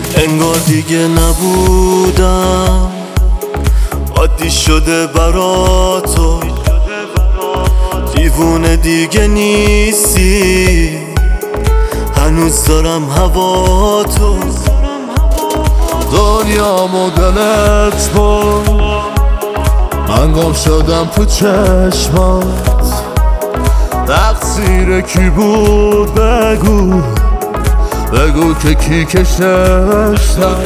انگار دیگه نبودم، عادی شده برا تو، دیوونه دیگه نیستی، هنوز دارم هوا تو. دنیامو دلت بود، من گم شدم تو چشمات. تقصیر کی بود بگو، بگو که کی کششتم.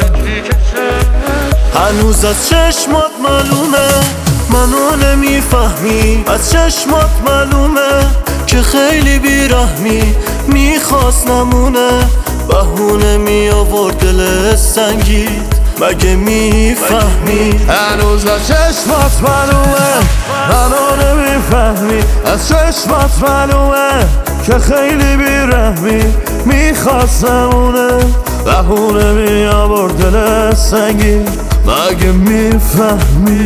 هنوز از چشمات معلومه منو نمیفهمی، از چشمات معلومه که خیلی بیرحمی، میخواست نمونه بهونه می آورد دل سنگید، مگه میفهمی؟ هنوز از چشمات معلومه منو نمیفهمی، از چشمات معلومه که خیلی بیرحمی، میخواست نمونه بهونه می آورد دل سنگید، مگه میفهمی؟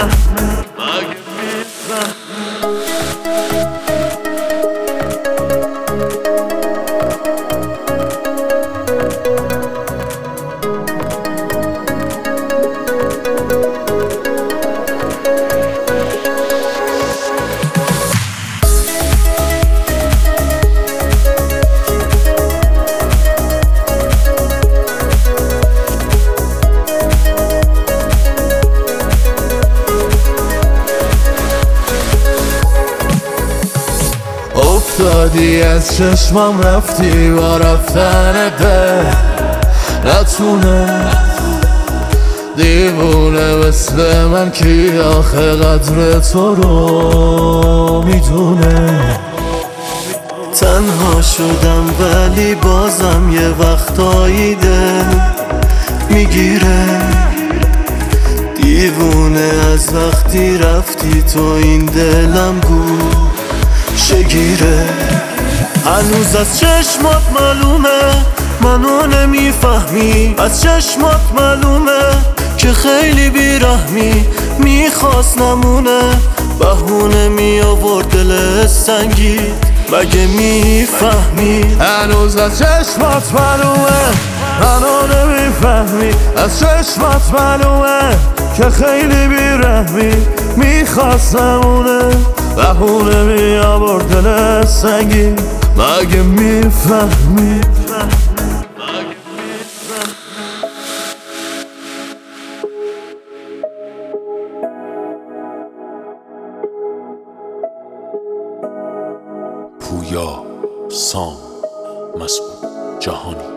افتادی از چشمم رفتی با رفتن دل، نتونه دیوونه مثل من کی آخه قدر تو رو میدونه. تنها شدم ولی بازم یه وقتایی دل میگیره، دیوونه از وقتی رفتی تو این دلم گوشه‌گیره. هنوز از چشمات معلومه منو نمیفهمی، از چشمات معلومه که خیلی بیرحمی، میخواست نمونه بهونه می آورد دل سنگید، مگه میفهمی؟ هنوز از چشمات معلومه منو نمیفهمی، از چشمات معلومه که خیلی بیرحمی، میخواست نمونه بهونه می آورد دل سنگید، مگه میفهمی؟ پویا، سام، مسعود جهانی.